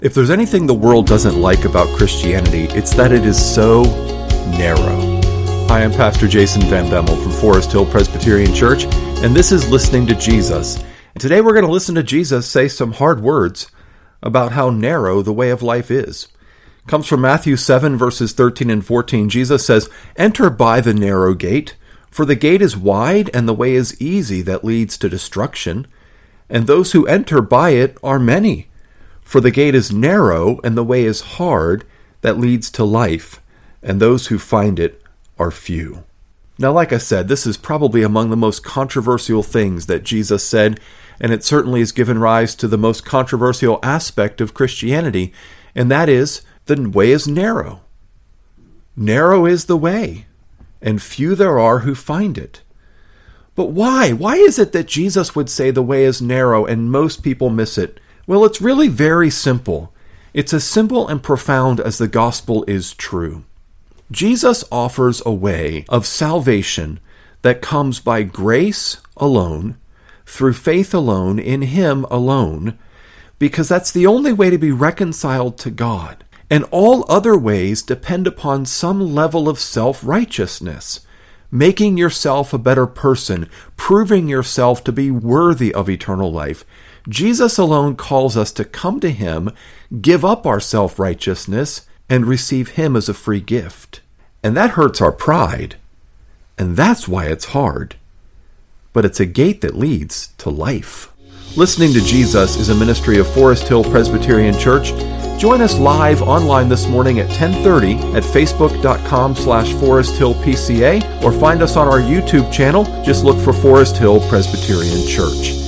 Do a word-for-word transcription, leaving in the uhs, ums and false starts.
If there's anything the world doesn't like about Christianity, it's that it is so narrow. Hi, I'm Pastor Jason Van Bemmel from Forest Hill Presbyterian Church, and this is Listening to Jesus. And today we're going to listen to Jesus say some hard words about how narrow the way of life is. It comes from Matthew seven, verses thirteen and fourteen. Jesus says, "Enter by the narrow gate, for the gate is wide and the way is easy that leads to destruction, and those who enter by it are many. For the gate is narrow and the way is hard that leads to life, and those who find it are few." Now, like I said, this is probably among the most controversial things that Jesus said, and it certainly has given rise to the most controversial aspect of Christianity, and that is, the way is narrow. Narrow is the way, and few there are who find it. But why? Why is it that Jesus would say the way is narrow and most people miss it? Well, it's really very simple. It's as simple and profound as the gospel is true. Jesus offers a way of salvation that comes by grace alone, through faith alone, in Him alone, because that's the only way to be reconciled to God. And all other ways depend upon some level of self-righteousness, making yourself a better person, proving yourself to be worthy of eternal life. Jesus alone calls us to come to Him, give up our self-righteousness, and receive Him as a free gift. And that hurts our pride, and that's why it's hard. But it's a gate that leads to life. Listening to Jesus is a ministry of Forest Hill Presbyterian Church. Join us live online this morning at ten thirty at facebook.com slash Forest Hill PCA, or find us on our YouTube channel. Just look for Forest Hill Presbyterian Church.